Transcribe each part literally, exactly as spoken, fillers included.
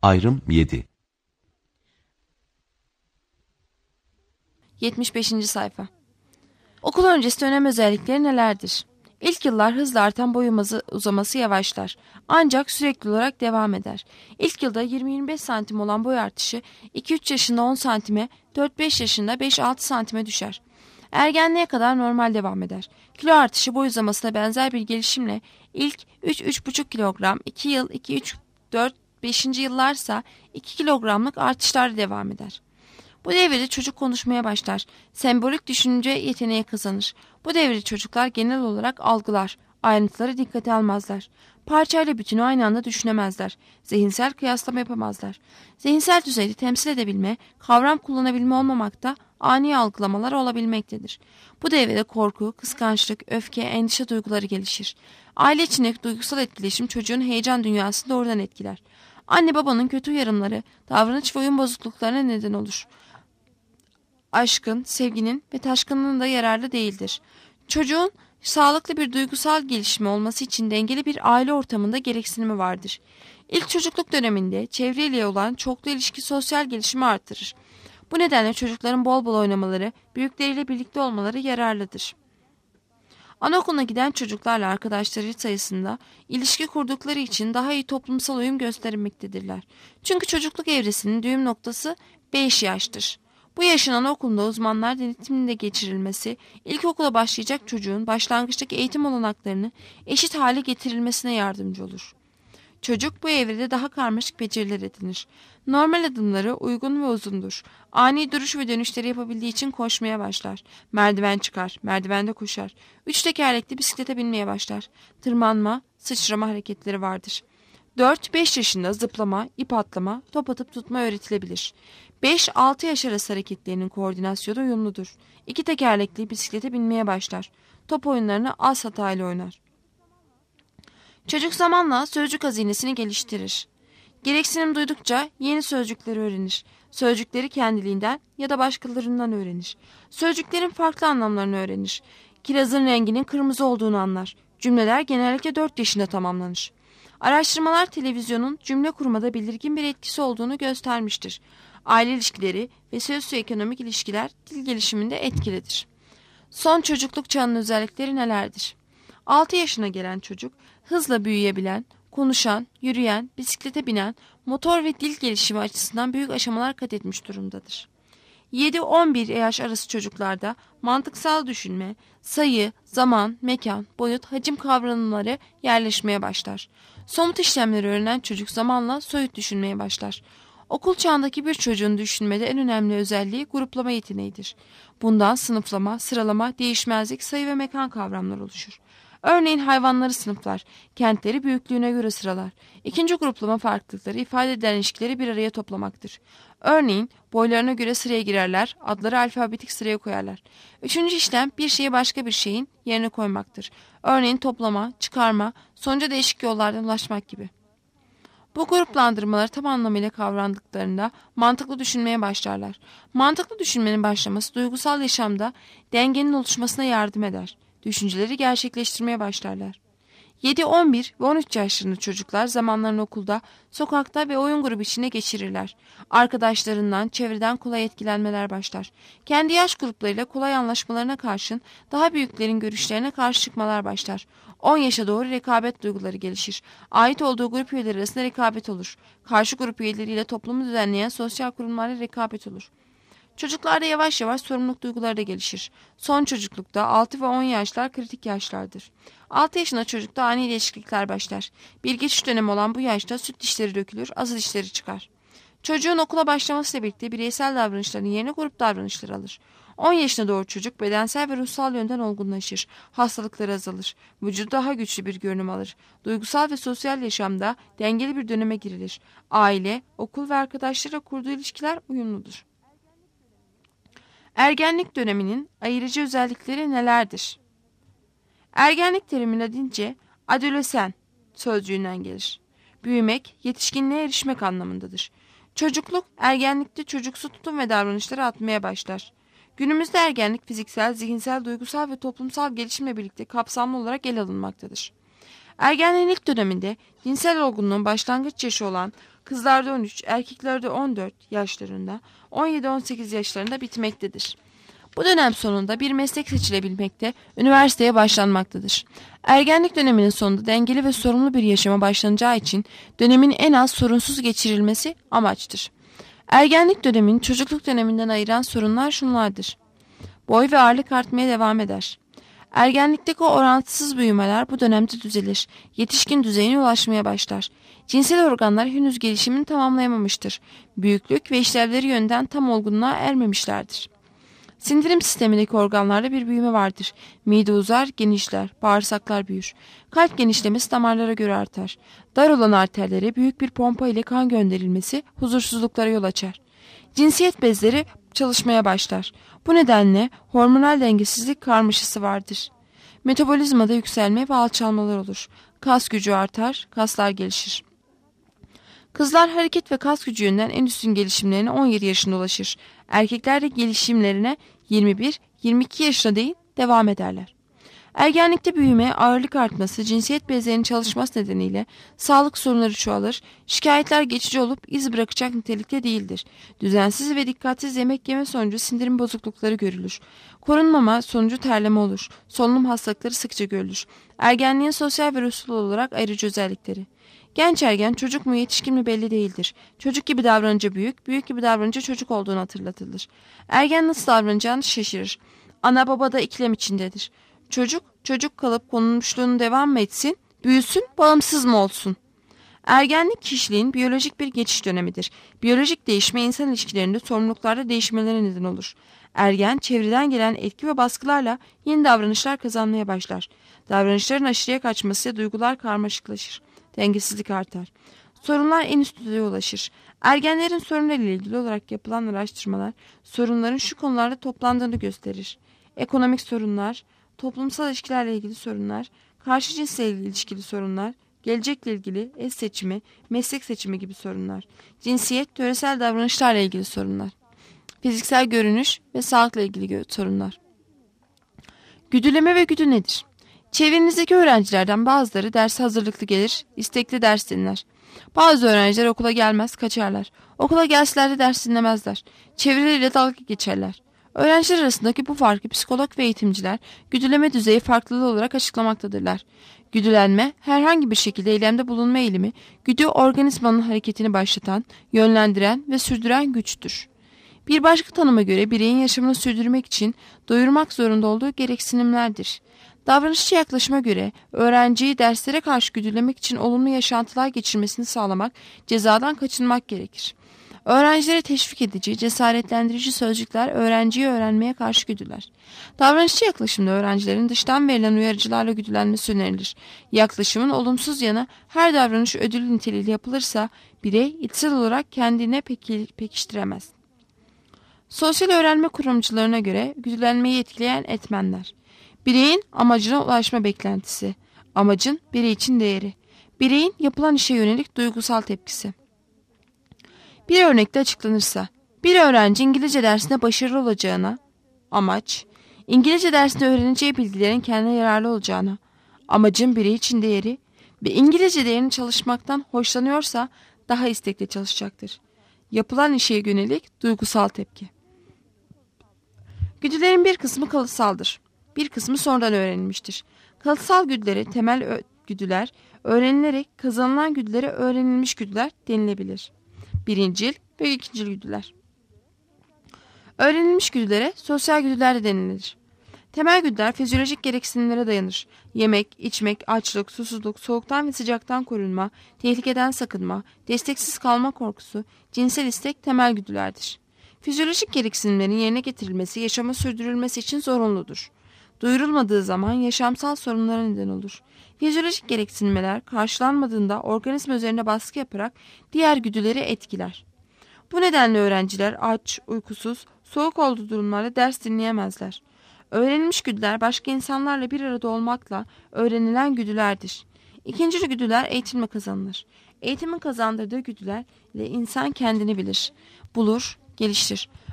Ayrım yedi. yetmiş beşinci sayfa. Okul öncesi dönem özellikleri nelerdir? İlk yıllar hızla artan boy uzaması yavaşlar. Ancak sürekli olarak devam eder. İlk yılda yirmi yirmi beş santim olan boy artışı iki üç yaşında on santime, dört beş yaşında beş altı santime düşer. Ergenliğe kadar normal devam eder. Kilo artışı boy uzamasına benzer bir gelişimle ilk üç üç buçuk kilogram, iki yıl, iki üç dört beşinci yıllarsa iki kilogramlık artışlar devam eder. Bu devirde çocuk konuşmaya başlar. Sembolik düşünce yeteneği kazanır. Bu devirde çocuklar genel olarak algılar, ayrıntıları dikkate almazlar. Parçayla bütünü aynı anda düşünemezler. Zihinsel kıyaslama yapamazlar. Zihinsel düzeyde temsil edebilme, kavram kullanabilme olmamakta, ani algılamalar olabilmektedir. Bu devrede korku, kıskançlık, öfke, endişe duyguları gelişir. Aile içindeki duygusal etkileşim çocuğun heyecan dünyasını doğrudan etkiler. Anne babanın kötü uyarımları, davranış ve oyun bozukluklarına neden olur. Aşkın, sevginin ve taşkınlığın da yararlı değildir. Çocuğun sağlıklı bir duygusal gelişimi olması için dengeli bir aile ortamında gereksinimi vardır. İlk çocukluk döneminde çevreyle olan çoklu ilişki sosyal gelişimi artırır. Bu nedenle çocukların bol bol oynamaları, büyükleriyle birlikte olmaları yararlıdır. Anaokuluna giden çocuklarla arkadaşları sayısında ilişki kurdukları için daha iyi toplumsal uyum göstermektedirler. Çünkü çocukluk evresinin düğüm noktası beş yaştır. Bu yaşın anaokulunda uzmanlar denetiminde geçirilmesi, ilkokula başlayacak çocuğun başlangıçtaki eğitim olanaklarını eşit hale getirilmesine yardımcı olur. Çocuk bu evrede daha karmaşık beceriler edinir. Normal adımları uygun ve uzundur. Ani duruş ve dönüşleri yapabildiği için koşmaya başlar. Merdiven çıkar, merdivende koşar. Üç tekerlekli bisiklete binmeye başlar. Tırmanma, sıçrama hareketleri vardır. dört beş yaşında zıplama, ip atlama, top atıp tutma öğretilebilir. beş altı yaş arası hareketlerinin koordinasyonu uyumludur. İki tekerlekli bisiklete binmeye başlar. Top oyunlarını az hatayla oynar. Çocuk zamanla sözcük hazinesini geliştirir. Gereksinim duydukça yeni sözcükleri öğrenir. Sözcükleri kendiliğinden ya da başkalarından öğrenir. Sözcüklerin farklı anlamlarını öğrenir. Kirazın renginin kırmızı olduğunu anlar. Cümleler genellikle dört yaşında tamamlanır. Araştırmalar televizyonun cümle kurmada belirgin bir etkisi olduğunu göstermiştir. Aile ilişkileri ve sosyoekonomik ilişkiler dil gelişiminde etkilidir. Son çocukluk çağının özellikleri nelerdir? altı yaşına gelen çocuk hızla büyüyebilen, konuşan, yürüyen, bisiklete binen, motor ve dil gelişimi açısından büyük aşamalar kat etmiş durumdadır. yedi on bir yaş arası çocuklarda mantıksal düşünme, sayı, zaman, mekan, boyut, hacim kavramları yerleşmeye başlar. Somut işlemleri öğrenen çocuk zamanla soyut düşünmeye başlar. Okul çağındaki bir çocuğun düşünmede en önemli özelliği gruplama yeteneğidir. Bundan sınıflama, sıralama, değişmezlik, sayı ve mekan kavramları oluşur. Örneğin hayvanları sınıflar, kentleri büyüklüğüne göre sıralar. İkinci gruplama farklılıkları ifade eden ilişkileri bir araya toplamaktır. Örneğin boylarına göre sıraya girerler, adları alfabetik sıraya koyarlar. Üçüncü işlem bir şeyi başka bir şeyin yerine koymaktır. Örneğin toplama, çıkarma, sonuca değişik yollardan ulaşmak gibi. Bu gruplandırmaları tam anlamıyla kavrandıklarında mantıklı düşünmeye başlarlar. Mantıklı düşünmenin başlaması duygusal yaşamda dengenin oluşmasına yardım eder. Düşünceleri gerçekleştirmeye başlarlar. yedi on bir ve on üç yaşlarında çocuklar zamanlarını okulda, sokakta ve oyun grubu içinde geçirirler. Arkadaşlarından, çevreden kolay etkilenmeler başlar. Kendi yaş gruplarıyla kolay anlaşmalarına karşın daha büyüklerin görüşlerine karşı çıkmalar başlar. on yaşa doğru rekabet duyguları gelişir. Ait olduğu grup üyeleri arasında rekabet olur. Karşı grup üyeleriyle toplumu düzenleyen sosyal kurumlarla rekabet olur. Çocuklarda yavaş yavaş sorumluluk duyguları da gelişir. Son çocuklukta altı ve on yaşlar kritik yaşlardır. altı yaşında çocukta ani değişiklikler başlar. Bir geçiş dönemi olan bu yaşta süt dişleri dökülür, azı dişleri çıkar. Çocuğun okula başlamasıyla birlikte bireysel davranışların yerine grup davranışları alır. on yaşına doğru çocuk bedensel ve ruhsal yönden olgunlaşır. Hastalıkları azalır. Vücudu daha güçlü bir görünüm alır. Duygusal ve sosyal yaşamda dengeli bir döneme girilir. Aile, okul ve arkadaşlarla kurduğu ilişkiler uyumludur. Ergenlik döneminin ayırıcı özellikleri nelerdir? Ergenlik terimi Latince adolesan sözcüğünden gelir. Büyümek, yetişkinliğe erişmek anlamındadır. Çocukluk, ergenlikte çocuksu tutum ve davranışları atmaya başlar. Günümüzde ergenlik fiziksel, zihinsel, duygusal ve toplumsal gelişimle birlikte kapsamlı olarak ele alınmaktadır. Ergenliğin ilk döneminde cinsel olgunluğun başlangıç yaşı olan kızlarda on üç, erkeklerde on dört yaşlarında, on yedi on sekiz yaşlarında bitmektedir. Bu dönem sonunda bir meslek seçilebilmekte, üniversiteye başlanmaktadır. Ergenlik döneminin sonunda dengeli ve sorumlu bir yaşama başlanacağı için dönemin en az sorunsuz geçirilmesi amaçtır. Ergenlik dönemini çocukluk döneminden ayıran sorunlar şunlardır. Boy ve ağırlık artmaya devam eder. Ergenlikteki o orantısız büyümeler bu dönemde düzelir. Yetişkin düzeyine ulaşmaya başlar. Cinsel organlar henüz gelişimini tamamlayamamıştır. Büyüklük ve işlevleri yönden tam olgunluğa ermemişlerdir. Sindirim sistemindeki organlarda bir büyüme vardır. Mide uzar, genişler, bağırsaklar büyür. Kalp genişlemesi damarlara göre artar. Dar olan arterlere büyük bir pompa ile kan gönderilmesi huzursuzluklara yol açar. Cinsiyet bezleri çalışmaya başlar. Bu nedenle hormonal dengesizlik karmaşası vardır. Metabolizmada yükselme ve alçalmalar olur. Kas gücü artar, kaslar gelişir. Kızlar hareket ve kas gücü yönünden en üstün gelişimlerine on yedi yaşında ulaşır. Erkekler de gelişimlerine yirmi bir yirmi iki yaşına değin devam ederler. Ergenlikte büyüme, ağırlık artması, cinsiyet bezlerinin çalışması nedeniyle sağlık sorunları çoğalır, şikayetler geçici olup iz bırakacak nitelikte değildir. Düzensiz ve dikkatsiz yemek yeme sonucu sindirim bozuklukları görülür. Korunmama sonucu terleme olur. Solunum hastalıkları sıkça görülür. Ergenliğin sosyal ve ruhsal olarak ayrıcı özellikleri. Genç ergen çocuk mu yetişkin mi belli değildir. Çocuk gibi davranınca büyük, büyük gibi davranınca çocuk olduğunu hatırlatılır. Ergen nasıl davranacağını şaşırır. Ana baba da ikilem içindedir. Çocuk, çocuk kalıp konulmuşluğunu devam mı etsin, büyüsün, bağımsız mı olsun? Ergenlik kişiliğin biyolojik bir geçiş dönemidir. Biyolojik değişme insan ilişkilerinde sorumluluklarda değişmelere neden olur. Ergen, çevreden gelen etki ve baskılarla yeni davranışlar kazanmaya başlar. Davranışların aşırıya kaçmasıyla duygular karmaşıklaşır. Dengesizlik artar. Sorunlar en üst düzeye ulaşır. Ergenlerin sorunlarıyla ilgili olarak yapılan araştırmalar sorunların şu konularda toplandığını gösterir. Ekonomik sorunlar, toplumsal ilişkilerle ilgili sorunlar, karşı cinsle ilgili ilişkili sorunlar, gelecekle ilgili eş seçimi, meslek seçimi gibi sorunlar, cinsiyet, yöresel davranışlarla ilgili sorunlar, fiziksel görünüş ve sağlıkla ilgili sorunlar. Güdüleme ve güdü nedir? Çevrenizdeki öğrencilerden bazıları derse hazırlıklı gelir, istekli ders dinler. Bazı öğrenciler okula gelmez, kaçarlar. Okula gelseler de ders dinlemezler. Çevreleriyle dalga geçerler. Öğrenciler arasındaki bu farkı psikolog ve eğitimciler güdüleme düzeyi farklılığı olarak açıklamaktadırlar. Güdülenme, herhangi bir şekilde eylemde bulunma eğilimi, güdü organizmanın hareketini başlatan, yönlendiren ve sürdüren güçtür. Bir başka tanıma göre bireyin yaşamını sürdürmek için doyurmak zorunda olduğu gereksinimlerdir. Davranışçı yaklaşıma göre öğrenciyi derslere karşı güdülemek için olumlu yaşantılar geçirmesini sağlamak, cezadan kaçınmak gerekir. Öğrencilere teşvik edici, cesaretlendirici sözcükler öğrenciyi öğrenmeye karşı güdüler. Davranışçı yaklaşımda öğrencilerin dıştan verilen uyarıcılarla güdülenmesi önerilir. Yaklaşımın olumsuz yanı her davranış ödül niteliğiyle yapılırsa birey içsel olarak kendine peki, pekiştiremez. Sosyal öğrenme kuramcılarına göre güdülenmeyi etkileyen etmenler. Bireyin amacına ulaşma beklentisi, amacın birey için değeri, bireyin yapılan işe yönelik duygusal tepkisi. Bir örnekte açıklanırsa, bir öğrenci İngilizce dersinde başarılı olacağına, amaç, İngilizce dersinde öğreneceği bilgilerin kendine yararlı olacağına, amacın birey için değeri ve İngilizce değerini çalışmaktan hoşlanıyorsa daha istekli çalışacaktır. Yapılan işe yönelik duygusal tepki. Güdülerin bir kısmı kalıtsaldır. Bir kısmı sonradan öğrenilmiştir. Kalıtsal güdülere temel güdüler, öğrenilerek kazanılan güdülere öğrenilmiş güdüler denilebilir. Birincil ve ikincil güdüler. Öğrenilmiş güdülere sosyal güdüler de denilir. Temel güdüler fizyolojik gereksinimlere dayanır. Yemek, içmek, açlık, susuzluk, soğuktan ve sıcaktan korunma, tehlikeden sakınma, desteksiz kalma korkusu, cinsel istek temel güdülerdir. Fizyolojik gereksinimlerin yerine getirilmesi yaşama sürdürülmesi için zorunludur. Duyurulmadığı zaman yaşamsal sorunlara neden olur. Fizyolojik gereksinimler karşılanmadığında organizma üzerine baskı yaparak diğer güdüleri etkiler. Bu nedenle öğrenciler aç, uykusuz, soğuk olduğu durumlarda ders dinleyemezler. Öğrenilmiş güdüler başka insanlarla bir arada olmakla öğrenilen güdülerdir. İkinci güdüler eğitimle kazanılır. Eğitimin kazandırdığı güdülerle insan kendini bilir, bulur, geliştir.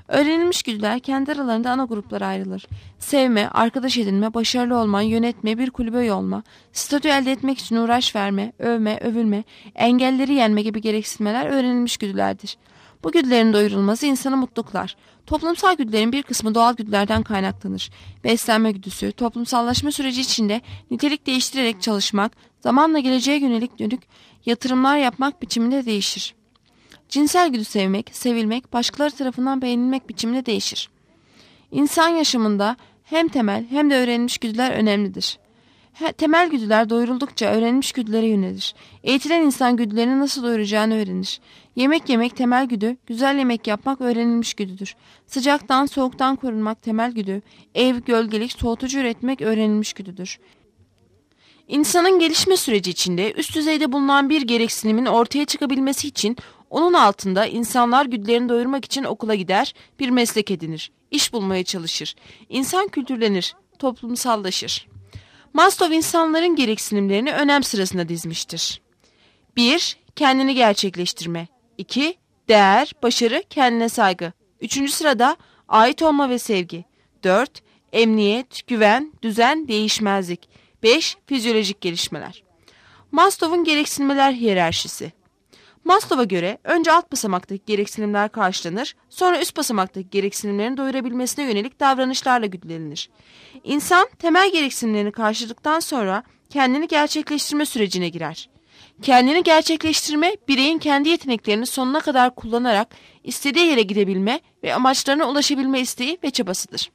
Öğrenilmiş güdüler kendi aralarında ana gruplara ayrılır. Sevme, arkadaş edinme, başarılı olma, yönetme, bir kulübe üye olma, statü elde etmek için uğraş verme, övme, övülme, engelleri yenme gibi gereksinmeler öğrenilmiş güdülerdir. Bu güdülerin doyurulması insanı mutlu kılar. Toplumsal güdülerin bir kısmı doğal güdülerden kaynaklanır. Beslenme güdüsü, toplumsallaşma süreci içinde nitelik değiştirerek çalışmak, zamanla geleceğe yönelik dönük yatırımlar yapmak biçiminde değişir. Cinsel güdü sevmek, sevilmek, başkaları tarafından beğenilmek biçiminde değişir. İnsan yaşamında hem temel hem de öğrenilmiş güdüler önemlidir. He, temel güdüler doyuruldukça öğrenilmiş güdülere yönelir. Eğitilen insan güdülerini nasıl doyuracağını öğrenir. Yemek yemek temel güdü, güzel yemek yapmak öğrenilmiş güdüdür. Sıcaktan soğuktan korunmak temel güdü, ev, gölgelik, soğutucu üretmek öğrenilmiş güdüdür. İnsanın gelişme süreci içinde üst düzeyde bulunan bir gereksinimin ortaya çıkabilmesi için onun altında insanlar güdülerini doyurmak için okula gider, bir meslek edinir, iş bulmaya çalışır, insan kültürlenir, toplumsallaşır. Maslow insanların gereksinimlerini önem sırasına dizmiştir. bir. Kendini gerçekleştirme. iki. Değer, başarı, kendine saygı. üçüncü sırada ait olma ve sevgi. dört. Emniyet, güven, düzen, değişmezlik. beş. Fizyolojik gelişmeler. Maslow'un gereksinimler hiyerarşisi. Maslow'a göre önce alt basamaktaki gereksinimler karşılanır, sonra üst basamaktaki gereksinimlerin doyurabilmesine yönelik davranışlarla güdülenir. İnsan temel gereksinimlerini karşıladıktan sonra kendini gerçekleştirme sürecine girer. Kendini gerçekleştirme, bireyin kendi yeteneklerini sonuna kadar kullanarak istediği yere gidebilme ve amaçlarına ulaşabilme isteği ve çabasıdır.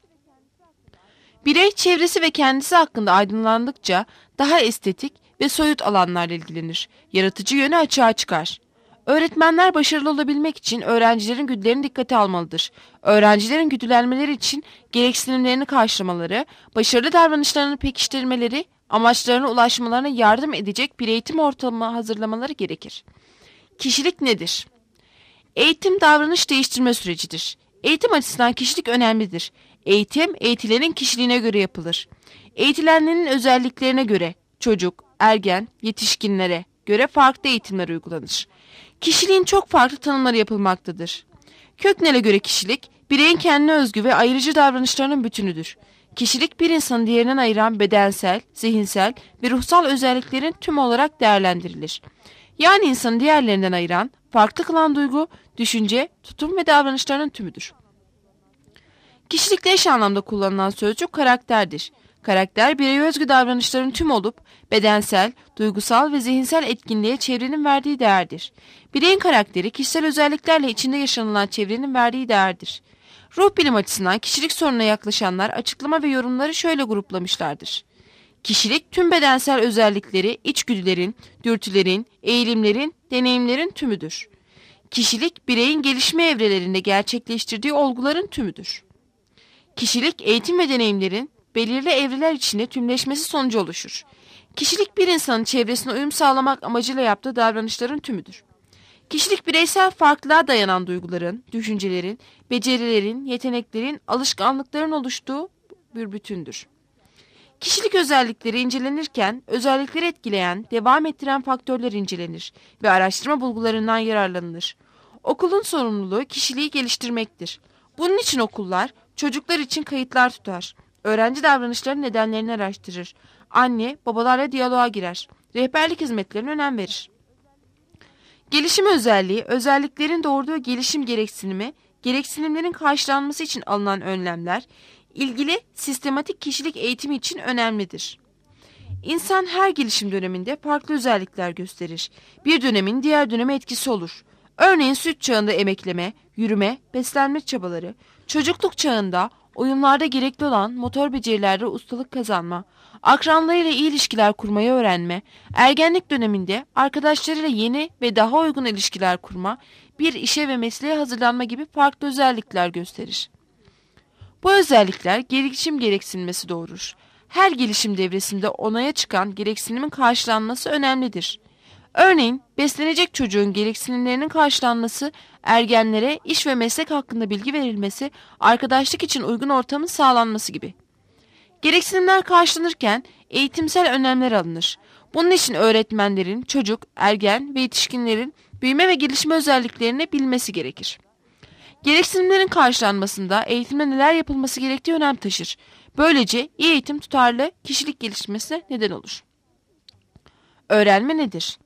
Birey çevresi ve kendisi hakkında aydınlandıkça daha estetik ve soyut alanlarla ilgilenir. Yaratıcı yönü açığa çıkar. Öğretmenler başarılı olabilmek için öğrencilerin güdülerini dikkate almalıdır. Öğrencilerin güdülenmeleri için gereksinimlerini karşılamaları, başarılı davranışlarını pekiştirmeleri, amaçlarına ulaşmalarına yardım edecek bir eğitim ortamı hazırlamaları gerekir. Kişilik nedir? Eğitim davranış değiştirme sürecidir. Eğitim açısından kişilik önemlidir. Eğitim, eğitilenin kişiliğine göre yapılır. Eğitilenlerin özelliklerine göre çocuk, ergen, yetişkinlere göre farklı eğitimler uygulanır. Kişiliğin çok farklı tanımları yapılmaktadır. Köknel'e göre kişilik, bireyin kendine özgü ve ayrıcı davranışlarının bütünüdür. Kişilik bir insanı diğerinden ayıran bedensel, zihinsel ve ruhsal özelliklerin tümü olarak değerlendirilir. Yani insanı diğerlerinden ayıran, farklı kılan duygu, düşünce, tutum ve davranışlarının tümüdür. Kişilikte eş anlamda kullanılan sözcük karakterdir. Karakter, bireye özgü davranışların tümü olup, bedensel, duygusal ve zihinsel etkinliğe çevrenin verdiği değerdir. Bireyin karakteri, kişisel özelliklerle içinde yaşanılan çevrenin verdiği değerdir. Ruh bilim açısından kişilik sorununa yaklaşanlar açıklama ve yorumları şöyle gruplamışlardır. Kişilik, tüm bedensel özellikleri, içgüdülerin, dürtülerin, eğilimlerin, deneyimlerin tümüdür. Kişilik, bireyin gelişme evrelerinde gerçekleştirdiği olguların tümüdür. Kişilik, eğitim ve deneyimlerin belirli evreler içinde tümleşmesi sonucu oluşur. Kişilik, bir insanın çevresine uyum sağlamak amacıyla yaptığı davranışların tümüdür. Kişilik, bireysel farklılığa dayanan duyguların, düşüncelerin, becerilerin, yeteneklerin, alışkanlıkların oluştuğu bir bütündür. Kişilik özellikleri incelenirken, özellikleri etkileyen, devam ettiren faktörler incelenir ve araştırma bulgularından yararlanılır. Okulun sorumluluğu kişiliği geliştirmektir. Bunun için okullar, çocuklar için kayıtlar tutar. Öğrenci davranışlarının nedenlerini araştırır. Anne, babalarla diyaloğa girer. Rehberlik hizmetlerine önem verir. Gelişim özelliği, özelliklerin doğurduğu gelişim gereksinimi, gereksinimlerin karşılanması için alınan önlemler, ilgili sistematik kişilik eğitimi için önemlidir. İnsan her gelişim döneminde farklı özellikler gösterir. Bir dönemin diğer döneme etkisi olur. Örneğin süt çağında emekleme, yürüme, beslenme çabaları, çocukluk çağında oyunlarda gerekli olan motor becerilerde ustalık kazanma, akranlarıyla iyi ilişkiler kurmayı öğrenme, ergenlik döneminde arkadaşlarıyla yeni ve daha uygun ilişkiler kurma, bir işe ve mesleğe hazırlanma gibi farklı özellikler gösterir. Bu özellikler gelişim gereksinmesi doğurur. Her gelişim devresinde onaya çıkan gereksinimin karşılanması önemlidir. Örneğin beslenecek çocuğun gereksinimlerinin karşılanması, ergenlere iş ve meslek hakkında bilgi verilmesi, arkadaşlık için uygun ortamın sağlanması gibi. Gereksinimler karşılanırken eğitimsel önlemler alınır. Bunun için öğretmenlerin, çocuk, ergen ve yetişkinlerin büyüme ve gelişme özelliklerini bilmesi gerekir. Gereksinimlerin karşılanmasında eğitimde neler yapılması gerektiği önem taşır. Böylece iyi eğitim tutarlı kişilik gelişmesine neden olur. Öğrenme nedir?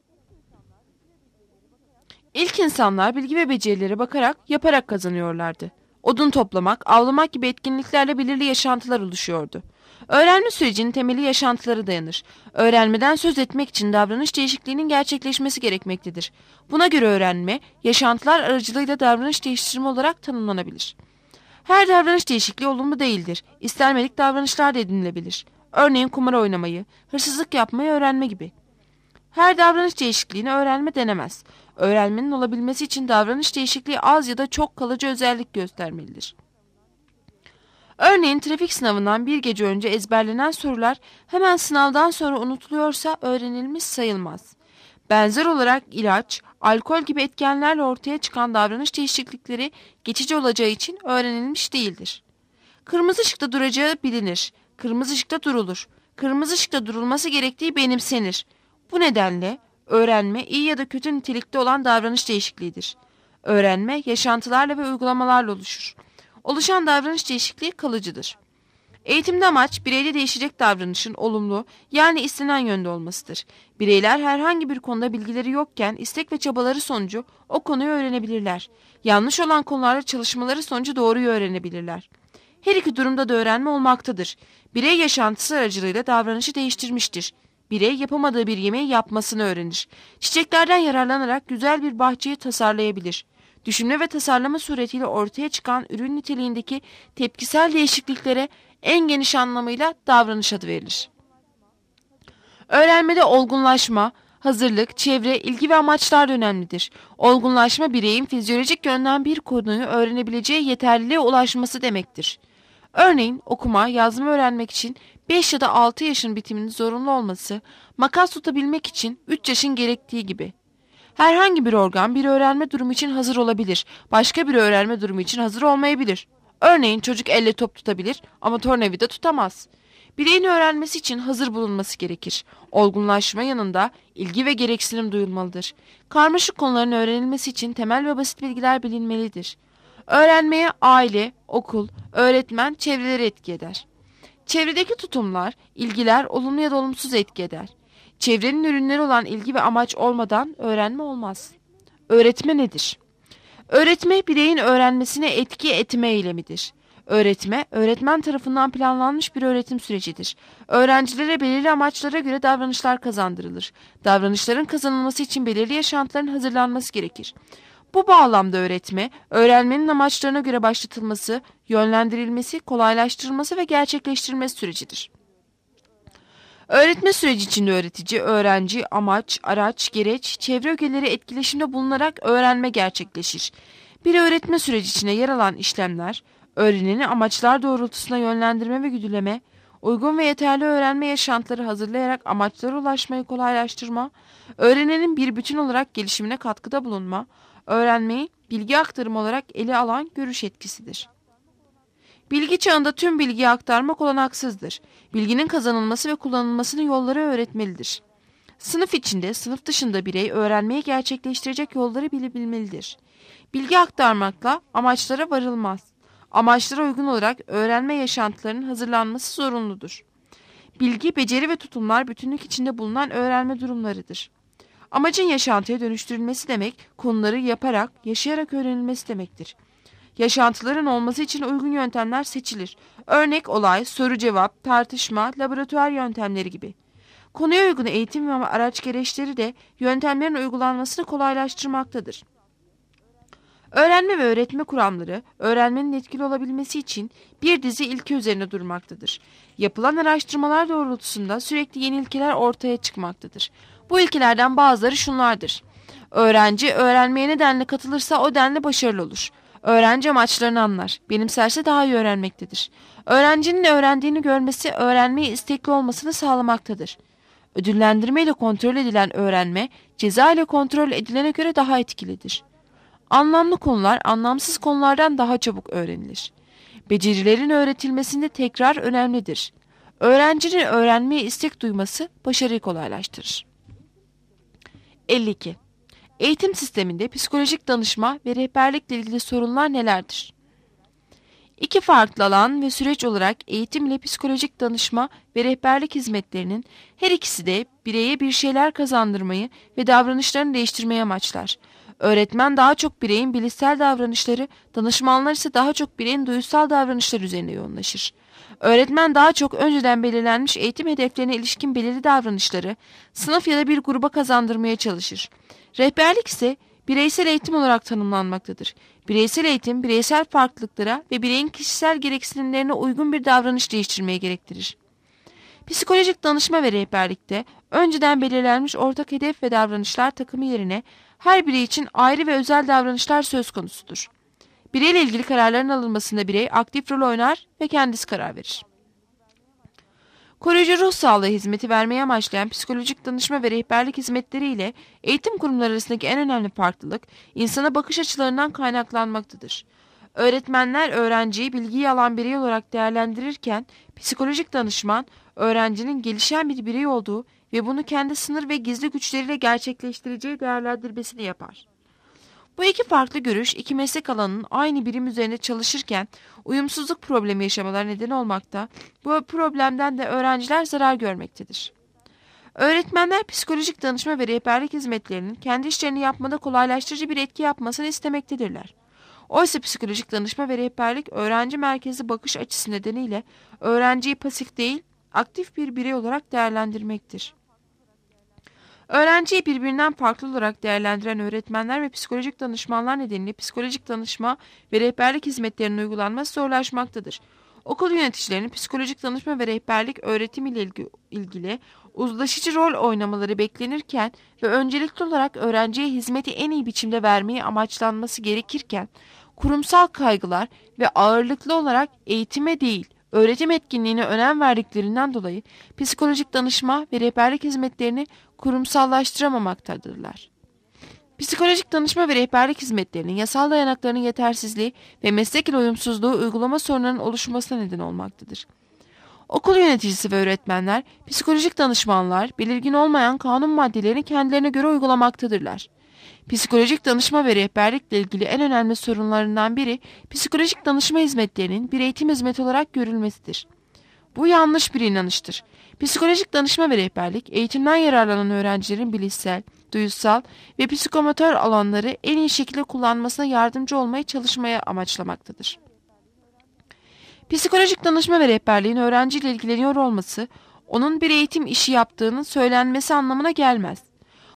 İlk insanlar bilgi ve becerilere bakarak, yaparak kazanıyorlardı. Odun toplamak, avlamak gibi etkinliklerle belirli yaşantılar oluşuyordu. Öğrenme sürecinin temeli yaşantılara dayanır. Öğrenmeden söz etmek için davranış değişikliğinin gerçekleşmesi gerekmektedir. Buna göre öğrenme, yaşantılar aracılığıyla davranış değiştirme olarak tanımlanabilir. Her davranış değişikliği olumlu değildir. İstenmedik davranışlar da edinilebilir. Örneğin kumar oynamayı, hırsızlık yapmayı öğrenme gibi. Her davranış değişikliğini öğrenme denemez. Öğrenmenin olabilmesi için davranış değişikliği az ya da çok kalıcı özellik göstermelidir. Örneğin trafik sınavından bir gece önce ezberlenen sorular hemen sınavdan sonra unutuluyorsa öğrenilmiş sayılmaz. Benzer olarak ilaç, alkol gibi etkenlerle ortaya çıkan davranış değişiklikleri geçici olacağı için öğrenilmiş değildir. Kırmızı ışıkta duracağı bilinir. Kırmızı ışıkta durulur. Kırmızı ışıkta durulması gerektiği benimsenir. Bu nedenle öğrenme iyi ya da kötü nitelikte olan davranış değişikliğidir. Öğrenme yaşantılarla ve uygulamalarla oluşur. Oluşan davranış değişikliği kalıcıdır. Eğitimde amaç bireyde değişecek davranışın olumlu yani istenen yönde olmasıdır. Bireyler herhangi bir konuda bilgileri yokken istek ve çabaları sonucu o konuyu öğrenebilirler. Yanlış olan konularda çalışmaları sonucu doğruyu öğrenebilirler. Her iki durumda da öğrenme olmaktadır. Birey yaşantısı aracılığıyla davranışı değiştirmiştir. Birey yapamadığı bir yemeği yapmasını öğrenir. Çiçeklerden yararlanarak güzel bir bahçeyi tasarlayabilir. Düşünme ve tasarlama suretiyle ortaya çıkan ürün niteliğindeki tepkisel değişikliklere en geniş anlamıyla davranış adı verilir. Öğrenmede olgunlaşma, hazırlık, çevre, ilgi ve amaçlar da önemlidir. Olgunlaşma bireyin fizyolojik yönden bir konuyu öğrenebileceği yeterliliğe ulaşması demektir. Örneğin okuma, yazma öğrenmek için beş ya da altı yaşın bitiminin zorunlu olması, makas tutabilmek için üç yaşın gerektiği gibi. Herhangi bir organ bir öğrenme durumu için hazır olabilir, başka bir öğrenme durumu için hazır olmayabilir. Örneğin çocuk elle top tutabilir ama tornavida tutamaz. Bireyin öğrenmesi için hazır bulunması gerekir. Olgunlaşma yanında ilgi ve gereksinim duyulmalıdır. Karmaşık konuların öğrenilmesi için temel ve basit bilgiler bilinmelidir. Öğrenmeye aile, okul, öğretmen, çevreleri etki eder. Çevredeki tutumlar, ilgiler olumlu ya da olumsuz etki eder. Çevrenin ürünleri olan ilgi ve amaç olmadan öğrenme olmaz. Öğretme nedir? Öğretme bireyin öğrenmesine etki etme eylemidir. Öğretme, öğretmen tarafından planlanmış bir öğretim sürecidir. Öğrencilere belirli amaçlara göre davranışlar kazandırılır. Davranışların kazanılması için belirli yaşantıların hazırlanması gerekir. Bu bağlamda öğretme, öğrenmenin amaçlarına göre başlatılması, yönlendirilmesi, kolaylaştırılması ve gerçekleştirilmesi sürecidir. Öğretme süreci içinde öğretici, öğrenci, amaç, araç, gereç, çevre ögeleri etkileşimde bulunarak öğrenme gerçekleşir. Bir öğretme süreci içinde yer alan işlemler, öğreneni amaçlar doğrultusunda yönlendirme ve güdüleme, uygun ve yeterli öğrenme yaşantıları hazırlayarak amaçlara ulaşmayı kolaylaştırma, öğrenenin bir bütün olarak gelişimine katkıda bulunma, öğrenmeyi bilgi aktarımı olarak ele alan görüş etkisidir. Bilgi çağında tüm bilgiyi aktarmak olanaksızdır. Bilginin kazanılması ve kullanılmasının yolları öğretmelidir. Sınıf içinde, sınıf dışında birey öğrenmeyi gerçekleştirecek yolları bilebilmelidir. Bilgi aktarmakla amaçlara varılmaz. Amaçlara uygun olarak öğrenme yaşantılarının hazırlanması zorunludur. Bilgi, beceri ve tutumlar bütünlük içinde bulunan öğrenme durumlarıdır. Amacın yaşantıya dönüştürülmesi demek, konuları yaparak, yaşayarak öğrenilmesi demektir. Yaşantıların olması için uygun yöntemler seçilir. Örnek olay, soru cevap, tartışma, laboratuvar yöntemleri gibi. Konuya uygun eğitim ve araç gereçleri de yöntemlerin uygulanmasını kolaylaştırmaktadır. Öğrenme ve öğretme kuramları, öğrenmenin etkili olabilmesi için bir dizi ilke üzerine durmaktadır. Yapılan araştırmalar doğrultusunda sürekli yeni ilkeler ortaya çıkmaktadır. Bu ilkelerden bazıları şunlardır. Öğrenci, öğrenmeye ne denli katılırsa o denli başarılı olur. Öğrenci amaçlarını anlar, benimserse daha iyi öğrenmektedir. Öğrencinin öğrendiğini görmesi, öğrenmeye istekli olmasını sağlamaktadır. Ödüllendirme ile kontrol edilen öğrenme, ceza ile kontrol edilene göre daha etkilidir. Anlamlı konular, anlamsız konulardan daha çabuk öğrenilir. Becerilerin öğretilmesinde tekrar önemlidir. Öğrencinin öğrenmeye istek duyması, başarıyı kolaylaştırır. elli iki. Eğitim sisteminde psikolojik danışma ve rehberlikle ilgili sorunlar nelerdir? İki farklı alan ve süreç olarak eğitim ile psikolojik danışma ve rehberlik hizmetlerinin her ikisi de bireye bir şeyler kazandırmayı ve davranışlarını değiştirmeyi amaçlar. Öğretmen daha çok bireyin bilişsel davranışları, danışmanlar ise daha çok bireyin duysal davranışları üzerine yoğunlaşır. Öğretmen daha çok önceden belirlenmiş eğitim hedeflerine ilişkin belirli davranışları sınıf ya da bir gruba kazandırmaya çalışır. Rehberlik ise bireysel eğitim olarak tanımlanmaktadır. Bireysel eğitim, bireysel farklılıklara ve bireyin kişisel gereksinimlerine uygun bir davranış değiştirmeyi gerektirir. Psikolojik danışma ve rehberlikte önceden belirlenmiş ortak hedef ve davranışlar takımı yerine her birey için ayrı ve özel davranışlar söz konusudur. Bireyle ilgili kararların alınmasında birey aktif rol oynar ve kendisi karar verir. Koruyucu ruh sağlığı hizmeti vermeyi amaçlayan psikolojik danışma ve rehberlik hizmetleri ile eğitim kurumları arasındaki en önemli farklılık, insana bakış açılarından kaynaklanmaktadır. Öğretmenler öğrenciyi bilgiyi alan birey olarak değerlendirirken, psikolojik danışman, öğrencinin gelişen bir birey olduğu ve bunu kendi sınır ve gizli güçleriyle gerçekleştireceği değerlendirmesini yapar. Bu iki farklı görüş, iki meslek alanının aynı birim üzerinde çalışırken uyumsuzluk problemi yaşamalar neden olmakta, bu problemden de öğrenciler zarar görmektedir. Öğretmenler psikolojik danışma ve rehberlik hizmetlerinin kendi işlerini yapmada kolaylaştırıcı bir etki yapmasını istemektedirler. Oysa psikolojik danışma ve rehberlik öğrenci merkezli bakış açısı nedeniyle öğrenciyi pasif değil, aktif bir birey olarak değerlendirmektir. Öğrenciyi birbirinden farklı olarak değerlendiren öğretmenler ve psikolojik danışmanlar nedeniyle psikolojik danışma ve rehberlik hizmetlerinin uygulanması zorlaşmaktadır. Okul yöneticilerinin psikolojik danışma ve rehberlik öğretim ile ilgili uzlaşıcı rol oynamaları beklenirken ve öncelikli olarak öğrenciye hizmeti en iyi biçimde vermeyi amaçlanması gerekirken, kurumsal kaygılar ve ağırlıklı olarak eğitime değil, öğretim etkinliğine önem verdiklerinden dolayı psikolojik danışma ve rehberlik hizmetlerini kurumsallaştıramamaktadirler. Psikolojik danışma ve rehberlik hizmetlerinin yasal dayanaklarının yetersizliği ve meslek ile uyumsuzluğu uygulama sorunlarının oluşmasına neden olmaktadır. Okul yöneticisi ve öğretmenler, psikolojik danışmanlar, belirgin olmayan kanun maddelerini kendilerine göre uygulamaktadırlar. Psikolojik danışma ve rehberlikle ilgili en önemli sorunlarından biri, psikolojik danışma hizmetlerinin bir eğitim hizmeti olarak görülmesidir. Bu yanlış bir inanıştır. Psikolojik danışma ve rehberlik, eğitimden yararlanan öğrencilerin bilişsel, duysal ve psikomotor alanları en iyi şekilde kullanmasına yardımcı olmaya çalışmaya amaçlamaktadır. Psikolojik danışma ve rehberliğin öğrenciyle ilgileniyor olması, onun bir eğitim işi yaptığının söylenmesi anlamına gelmez.